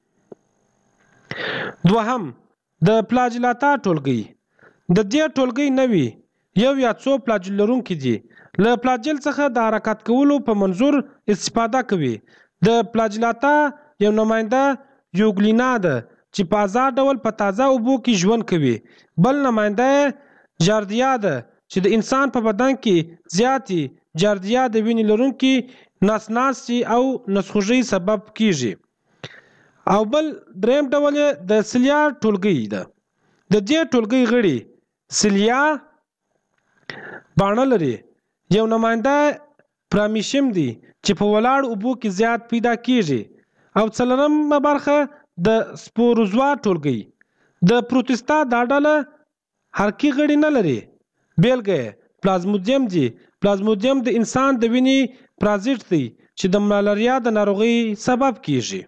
دوهم د پلاجلاتا ټولګي. د دې ټولګي نوي یو یا څو پلاجل لرونکي دي. له پلاجل څخه د حرکت کولو په منظور استفاده کوي. د پلاجلاتا یو نماینده یوګلینا ده چې په آزاد ډول په تازه اوبو کې ژوند کوي. بل نماینده جاردیا ده چې د انسان په بدن کې زیاتی جاردیا د وینې لرونکي ناسناسي او نسخوږي سبب کیږي. او بل دریم ډول د سیلیا ټولګي ده. د دې ټولګي غړي سیلیا باڼه لري. یو نماینده پرامیشم دي چې په ولاړ اوبو کې زیات پیدا کیږي. او څلورمه برخه د سپوروزوا ټولګي. د پروتستا دا ډله حرکي غړي نه لري. بیلګه پلازمودیم دي. پلازمودیم د انسان د وینې پرازیت دی چې د ملاریا د ناروغۍ سبب کیږي.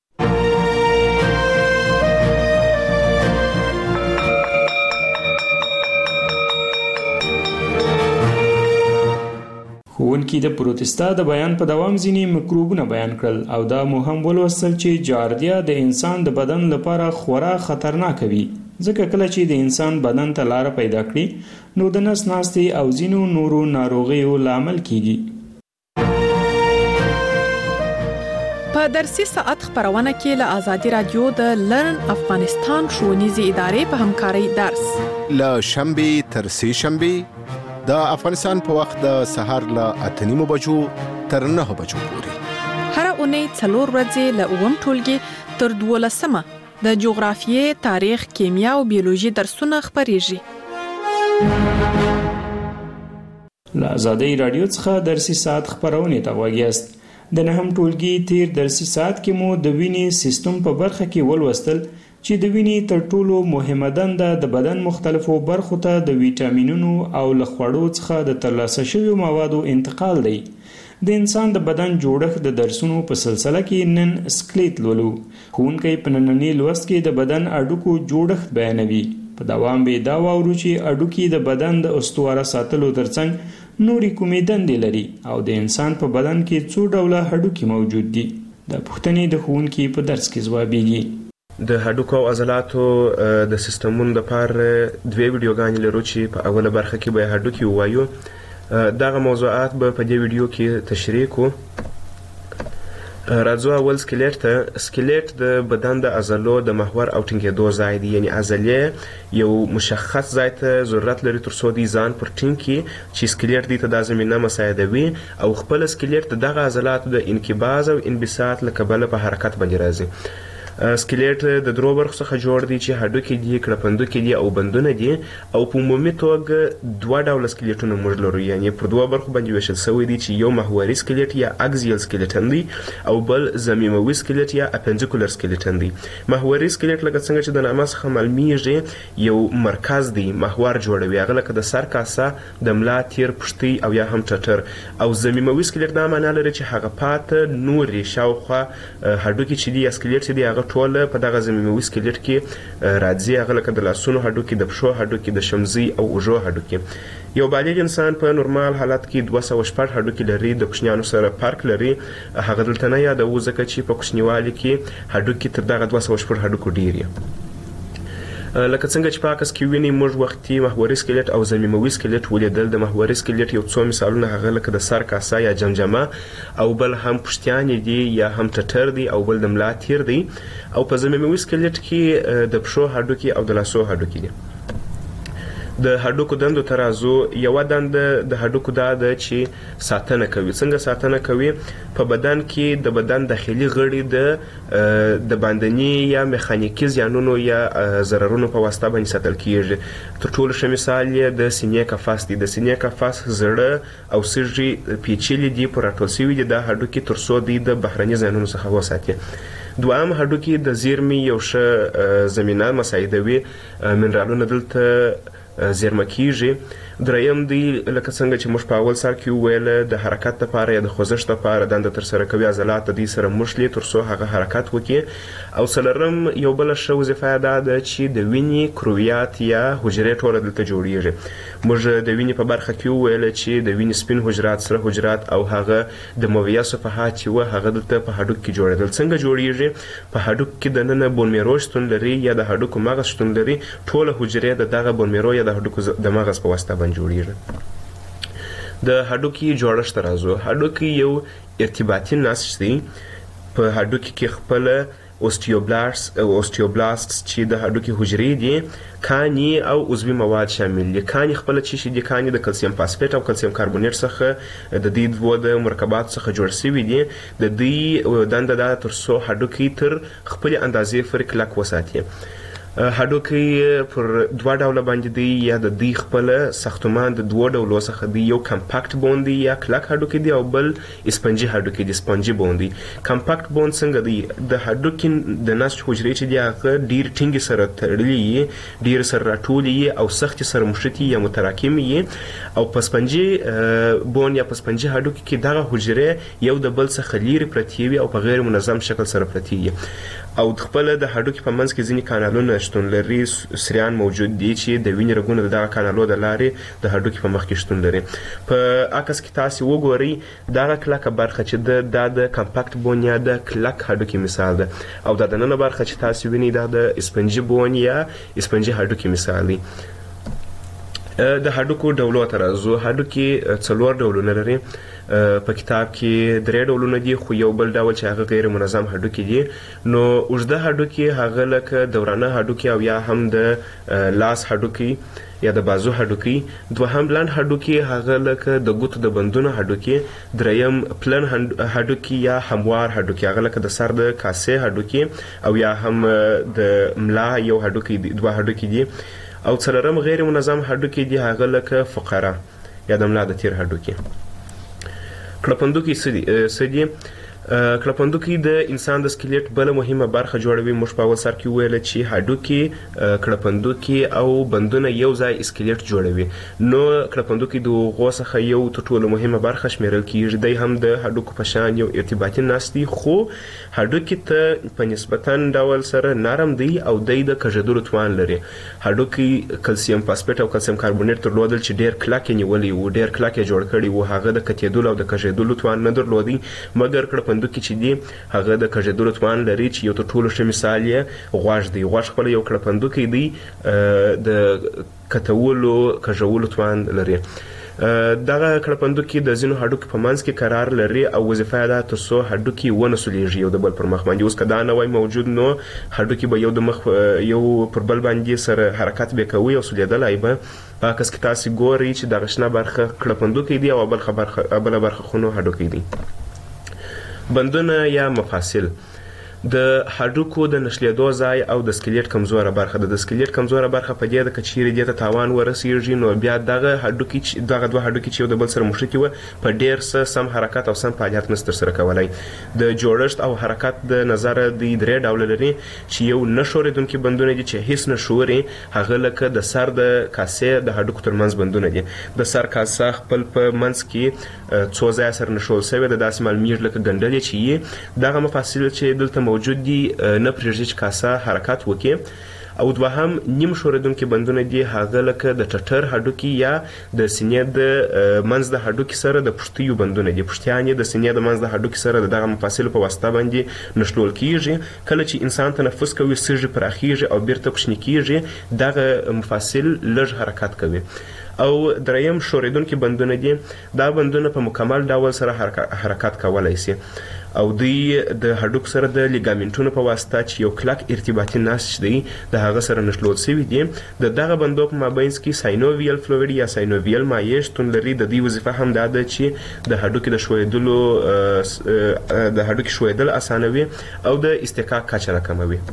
ښوونکي د پروتستا د بیان په دوام ځینې مکروبونه بیان کړل او دا مو هم ولوستل چې جاردیا د انسان د بدن لپاره خورا خطرناک وي، ځکه کله چې د انسان بدن ته لاره پیدا کړي نو د نس ناستې او ځینو نورو ناروغیو لامل کیږي. په درسي ساعت خبرونه کې له آزادي رادیو د لرن افغانستان ښوونیزې ادارې په همکارۍ درس له شنبې تر سې شنبې د افغانستان په وخت د سهار له اته نیمو بجو تر نهه بجو پورې. هر اونۍ څلور ورځې له اووم ټولګي تر دولسمه د جغرافیې، تاریخ، کیمیا او بیولوژي درسونه خبرېږي. له آزادۍ راډیو څخه درسي ساعت خبرونې ته غوږ یاست. د نهم ټولګي تیر درسي ساعت کې مو د وینې سیستم په برخه کې ولوستل چې د وینې تر ټولو مهمه دنده د بدن مختلفو برخو ته د ویټامینونو او له خوړو څخه د ترلاسه شویو موادو انتقال دی. د انسان د بدن جوړښت د درسونو په سلسله کې نن سکلیټ لولو. ښوونکی په ننني لوست کې د بدن اډوکو جوړښت بیانوي. په دوام به دا واورو چې اډوکي د بدن د استواره ساتلو ترڅنګ نورې کومې دندې لري او د انسان په بدن کې څو ډوله هډوکي موجود دي. د پوښتنې د ښوونکي په درس کې ځوابیږي. د هډوکو او عضلاتو د سیستمونو لپاره دوه ویډیوګانې لرو چې په اوله برخه کې به هډوکي ووایو. دغه موضوعات به په دې ویډیو کې تشریح کوو. راځو اول سکلیټ ته. سکلیټ د بدن د عضلو د محور او ټینګېدو ځای دی، یعنی عضلې یو مشخص ځای ته ضرورت لري تر څو دی ځان پر ټینګ کړي چې سکلیټ دی ته دا زمینه مساعدوي او خپل سکلیټ د دغه عضلاتو د انقباض او انبساط له کبله په حرکت باندې راځي. سکلیټ د درو برخو څخه جوړ دی چې هډوکي دي، کړپندوکي دي او بندونه دي، او په عمومي توګه دوه ډوله سکلیټونه موږ لرو، یعنی پر دوه برخو باندې ویشل شوی دی چې یو محوري سکلیټ یا اکزیل سکلیټن دی او بل ضمیموي سکلیټ یا اپنډیکولر سکلیټن دی. محوري سکلیټ لکه څنګه چې د نامه څخه معلومیږي یو مرکز دی، محور جوړوي، هغه لکه د سر کاسه، د ملا تیر، پښتۍ او یا هم ټټر. او ضمیموي سکلیټ دا معنا لري چې هغه پاته نورې شاوخوا هډوکي چې دي یا سکلیټ چې دی هغه ټول په دغه ضمیموي سکلیټ کې راځي، هغه لکه د لاسونو هډوکي، د پښو هډوکي، د شمزي او اوږو هډوکي. یو بالغ انسان په نورمال حالت کې دوه سوه شپږ هډوکي لري، د کوچنیانو سره فرق لري. هغه دلته نه یادوو ځکه چې په کوچنیوالي کې هډوکي تر دغه دوه سوه شپږ هډوکو ډېر یې. لکه څنګه چې په عکس کې ویني موږ وختي محوري سکلیټ او ضمیموي سکلیټ ولیدل. د محوري سکلیټ یو څو مثالونه هغه لکه د سر کاسه یا جمجمه، او بل هم پښتیانې دي یا هم ټټر دی، او بل د ملا تیر دی. او په ضمیموي سکلیټ کې د پښو هډوکي او د لاسو هډوکي دي. د هډوکو دندو ته راځو. یوه دنده د هډوکو دا ده چې ساتنه کوي. څنګه ساتنه کوي؟ په بدن کې د بدن داخلي غړي د د باندني یا میخانیکي زیانونو یا ضررونو په واسطه باندې ساتل کیږي. تر ټولو ښه مثال یې د سینې قفس دی. د سینې قفس زړه او سږي پیچلي دي، پر راټول شوي دي دا هډوکي تر څو دوی د بهرني زیانونو څخه وساتي. دویم هډوکي د زیرمې یو ښه زمینه مساعدوي، منرالونه دلته زیرمه کیږي. دریم دی لکه څنګه چې موږ په اول سر کې وویل د حرکت لپاره یا د خوځښت لپاره دنده ترسره کوي، عضلات د دې سره مښلي تر څو هغه حرکت وکړي. او څلورم یو بله ښه وظیفه دا ده چې د وینې کرویات یا حجرې ټوله دلته جوړیږي. موږ د وینې په برخه کې وویل چې د وینې سپین حجرات، سره حجرات او هغه د مویه صفحات چې وه هغه دلته په هډوک کې جوړېدل. څنګه جوړیږي؟ په هډوک کې دننه بون میرو شتون لري یا د هډوکو مغز شتون لري. ټوله حجرې د دغه بون میرو یا د هډوکو د مغز په واسطه باندې جوړیږي. د هډوکي جوړښت ته راځو. هډوکي یو ارتباطي نسج دی. په هډوکي کې خپله اوستیوبلاست اوستیوبلاست چې د هډوکي حجرې دي، کاني او عضوي مواد شامل دي. کاني خپله چې شي دي، کاني د کلسیم فاسفیټ او کلسیم کاربونیټ څخه د دې دوو د مرکباتو څخه جوړ شوي دي. د دوی دنده دا تر څو هډوکي تر خپلې اندازې پورې کلک وساتي. هډوکي پر دوه ډوله باندې دی، یا د دوی خپله ساختمان د دوه ډولو څخه دی. یو کمپاکټ بون دی یا کلک هډوکي دی، او بل اسپنجي هډوکي دی، سپنجي بون دی. کمپاکټ بون څنګه دی؟ د هډوکي د نسج حجرې چې دی هغه ډېر ټینګې سره تړلي یي، ډېر سره راټولي یي او سختې سره مښتي یا متراکمې یي. او په سپنجي بون یا په سپنجي هډوکي کې دغه حجرې یو د بل څخه لیرې پرتې وي او په غیر منظم شکل سره پرتې وي. او خپله د هډوکي په منځ کې ځینې کانالونه شتون لري، سریان موجود دي چې د وینې رګونه د دغه کانالو د لارې د هډوکي په مخ کې شتون لري. په عکس کې تاسې وګورئ دغه کلکه برخه چې ده دا د کمپاکټ بون یا د کلک هډوکي مثال ده، او دا دننه برخه چې تاسې وینئ دا د اسپنجي بون یا اسپنجي هډوکي مثال دی. د هډوکو ډولو ته راځو. هډوکي څلور ډولونه لري. په کتاب کې درې ډولونه دي، خو یو بل ډول چې هغه غیر منظم هډوکي دي. نو اوږده هډوکي هغه لکه دورانه هډوکي او یا هم د لاس هډوکي یا د بازو هډوکي. دوهم لنډ هډوکي هغه لکه د ګوتو د بندونو هډوکي. دریم پلن هډوکي یا هموار هډوکي هغه لکه د سر د کاسې هډوکي او یا هم د ملا یو هډوکي دي، دوه هډوکي دي. او څلورم غیر منظم هډوکي دي هغه لکه فقره یا د ملا د تیر هډوکي. کړپندوکي څه دي؟ کړپندوکي د انسان د سکلیټ بله مهمه برخه جوړوي. موږ په اول سر کې وویل چې هډوکي، کړپندوکي او بندونه یو ځای سکلیټ جوړوي. نو کړپندوکي د هغو څخه یو تر ټولو مهمه برخه شمیرل کیږي. دی هم د هډوکو په شان یو ارتباطي نسج دی، خو هډوکي ته په نسبتا ډول سره نرم دی او دی د کږېدلو توان لري. هډوکي کلسیم فاسفیټ او کلسیم کاربونیټ درلودل چې ډېر کلک یې نیولی و، ډېر کلک یې جوړ کړي و. هغه د کتېدلو او د کږېدلو توان نه درلودی، مګر کړپندوکي چې دي هغه د کږېدلو توان لري، چې یو تر ټولو ښه مثال یې غوږ دی. غوږ خپله یو کړپندوکی دی، د کتولو کږولو توان لري. دغه کړپندوکي د ځینو هډوکو په منځ کې قرار لري او وظیفه ده تر څو هډوکي ونه سولېږي یو د بل پر مخ باندې. اوس که دا نه وای موجود نو هډوکي به یو د مخ یو پر بل باندې سره حرکت به کوي او سولېدلی به. په عکس کې تاسې ګورئ چې دغه شنه برخه کړپندوکی دی او بله برخه برخه خونو هډوکی دی. بندونه یا مفاصل د هډوکو د نښلېدو ځای او د سکلیټ کمزوره برخه ده. د سکلیټ کمزوره برخه په دې ده که چیرې دې ته تاوان ورسېږي نو بیا دغه هډوکي دغه دوه هډوکي چې یو د بل سره مښتي وه په ډېر څه سم حرکت او سم فعالیت نشي ترسره کولی. د جوړښت او حرکت د نظره دوی درې ډوله لري چې یو نه ښورېدونکي بندونه دي چې هیڅ نه ښوري، هغه لکه د سر د کاسې د هډوکو ترمنځ بندونه دي. د سر کاسه خپل په منځ کې څو ځایه سره نښول سوې ده، داسې معلومیږي لکه ګنډلې چې یي. دغه مفاصل چې دلته موجود دي نه پرېږدي چې کاسه حرکت وکړي. او دوهم نیم ښورېدونکي بندونه دي، هغه لکه د ټټر هډوکي یا د سینې د منځ د هډوکي سره د پښتیو بندونه دي. پښتیان یې د سینې د منځ د هډوکي سره د دغه مفاصلو په واسطه باندې نښلول کیږي. کله چې انسان تنفس کوي سږي پراخیږي او بیرته کوچني کیږي، دغه مفاصل لږ حرکت کوي. او دریم ښورېدونکي بندونه دي، دا بندونه په مکمل ډول سره حرکت کولی شي او دوی د هډوکو سره د لیګامنټونو په واسطه چې یو کلک ارتباطي نسج دی د هغه سره نښلول شوي دي. د دغه بندو په مابینځ کې ساینوویل فلویډ یا ساینوویل مایع شتون لري. د دوی وظیفه هم دا ده چې د هډوکي د ښویېدلو د هډوکي ښویېدل اسانوي او د استحقاق کچه راکموي.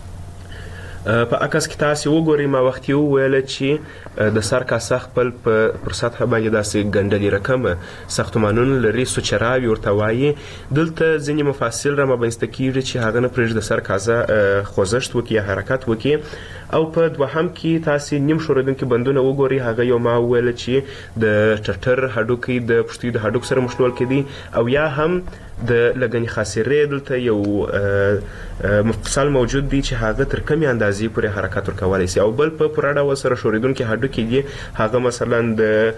په عکس کې تاسې وګورئ، ما وختي وویله چې د سر کاسه خپل پر سطحه باندې داسې ګنډلې رقمه ساختمانونه لري، سوچراوي ورته وایي. دلته ځینې مفاصل را مابینځته کېږي چې هغه نه پرېږدي د سر کاسه خوځښت وکړي یا حرکت وکړي. او په دوهم کې تاسې نیم ښورېدونکي بندونه وګورئ، هغه یو ما وویله چې د ټټر هډوکي د پښتیو د هډوکو سره مښلول کېدي او یا هم د لګنې خاصرې دلته یو مفصل موجود دی چې هغه تر کمې اندازې پورې حرکت ورکولی شي. او بل په پوره ډول سره ښورېدونکي هډوکي دي، هغه مثلا د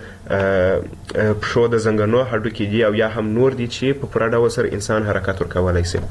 پښو د زنګنو هډوکي دي او یا هم نور دي چې په پوره ډول سره انسان حرکت ورکولی شي.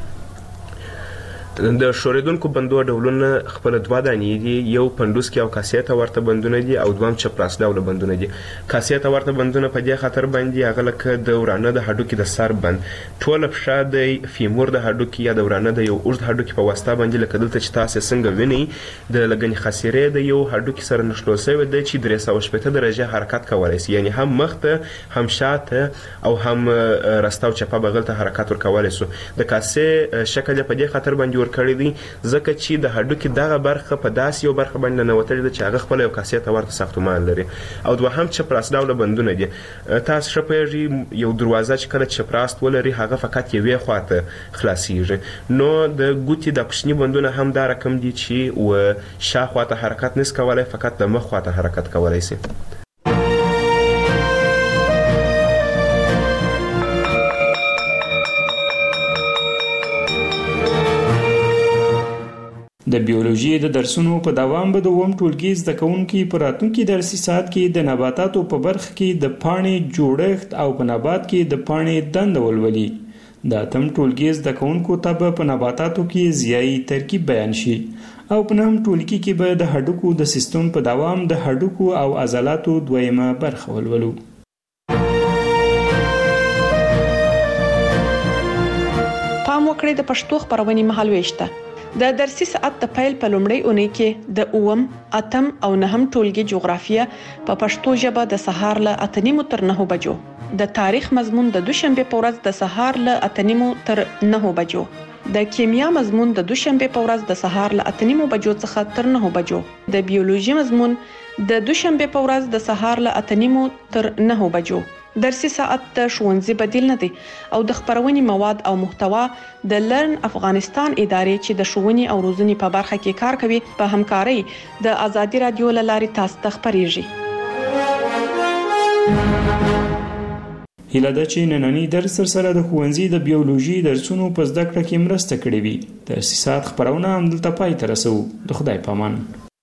د ښورېدونکو بندو ډولونه خپله دوه دانې دي، یو پنډوسکي او کاسې ته ورته بندونه دي او دوهم چپراس ډوله بندونه دي. کاسې ته ورته بندونه په دې خاطر باندې هغه لکه د ورانه د هډوکي د سر بند، ټوله پښه د فیمور د هډوکي یا د ورانه د یو اوږد هډوکي په واسطه باندې لکه دلته چې تاسې څنګه وینئ د لګنې خاصرې د یو هډوکي سره نښلول شوی دی چې درې سوه شپېته درجې حرکت کولی شي، یعنې هم مخ ته هم شاته او هم رسته او چپه بغل ته حرکت ورکولی شو. د کاسې شکل یې په دې خاطر باندې ورکړی دی ځکه چې د هډوکي دغه برخه په داسې یو برخه باندې ننوتلې ده چې هغه خپله یو کاسې ته ورته ساختمان لري. او دوهم چپراس ډوله بندونه دي. تاسو ښه پوهېږئ یو دروازه چې کله چپراست ولري هغه فقط یوې خواته خلاصیږي، نو د ګوتې د کوچني بندونه هم دا رقم دي چې و شاخوا ته حرکت نشي کولی، فقط د مخ خواته حرکت کولی شي. د بیولوژي د درسونو په دوام به د اووم ټولګي زده کوونکي په راتلونکي درسي ساعت کې د نباتاتو په برخه کې د پاڼې جوړښت او په نبات کې د پاڼې دنده ولولي. د اتم ټولګي زده کوونکو ته به په نباتاتو کې ضیایي ترکیب بیان شي او په نهم ټولګي کې به د هډوکو د سیستم په دوام د هډوکو او عضلاتو دویمه برخه ولولو. پام وکړئ د پښتو خبرونې مهالويش ته. د درسي ساعت د پیل په لومړۍ اونۍ کې د اووم، اتم او نهم ټولګي جغرافیه په پښتو ژبه د سهار له اته نیمو تر نهو بجو، د تاریخ مضمون د دوشنبه په ورځ د سهار له اته نیمو تر نهو بجو، د کیمیا مضمون د دوشنبه په ورځ د سهار له اته نیمو بجو څخه تر نهو بجو، د بیولوژي مضمون د دوشنبه په ورځ د سهار له اته نیمو تر نهو بجو. درسي ساعت د ښوونځي بدیل نه دی او د خبرونې مواد او محتوا د لرن افغانستان ادارې چې د ښوونې او روزنې په برخه کې کار کوي په همکارۍ د آزادي رادیو له لارې تاسو ته خبرېږي. هیله ده چې نننی درس سره د ښوونځي د بیولوژي درسونو په زده کړه کې مرسته کړې وي. درسي ساعت خبرونه همدلته پای ته رسوو. د خدای په امان.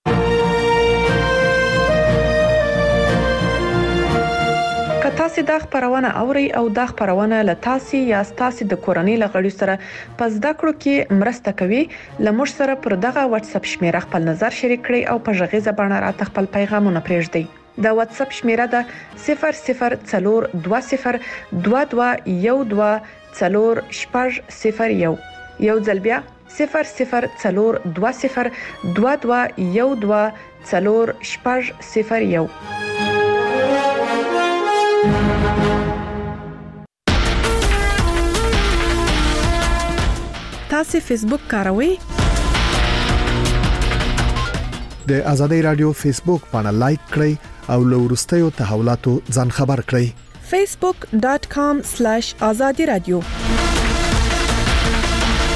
تاسو دا خبرونه اوري او دا خبرونه له تاسو یا تاسو د کورنۍ لغړي سره په زده کړو کې مرسته کوي. لمر سره پر دغه واتس اپ شمیره خپل نظر شریک کړئ او په ژغې زبانه راته خپل پیغامونه پرېږدئ. د واتس اپ شمیره ده صفر صفر څلور دوه صفر دوه دوه یو دوه څلور شپږ صفر یو. یو ځل بیا صفر صفر څلور دوه صفر دوه دوه یو دوه څلور شپږ صفر یو. تاسو فیسبوک کاروئ؟ د آزادۍ رادیو فیسبوک باندې لایک کړئ او له ورستیو تحولاتو ځان خبر کړئ. facebook dot com slash azadi radio